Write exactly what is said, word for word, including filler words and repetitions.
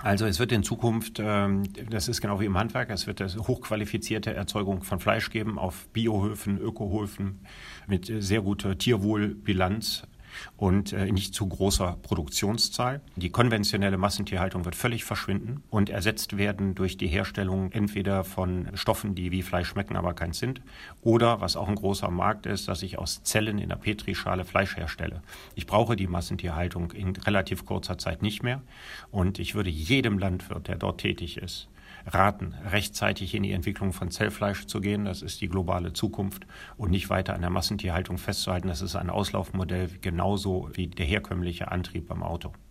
Also es wird in Zukunft, das ist genau wie im Handwerk, es wird eine hochqualifizierte Erzeugung von Fleisch geben auf Biohöfen, Ökohöfen mit sehr guter Tierwohlbilanz und nicht zu großer Produktionszahl. Die konventionelle Massentierhaltung wird völlig verschwinden und ersetzt werden durch die Herstellung entweder von Stoffen, die wie Fleisch schmecken, aber keins sind, oder, was auch ein großer Markt ist, dass ich aus Zellen in der Petrischale Fleisch herstelle. Ich brauche die Massentierhaltung in relativ kurzer Zeit nicht mehr und ich würde jedem Landwirt, der dort tätig ist, raten, rechtzeitig in die Entwicklung von Zellfleisch zu gehen. Das ist die globale Zukunft und nicht weiter an der Massentierhaltung festzuhalten. Das ist ein Auslaufmodell genauso wie der herkömmliche Antrieb beim Auto.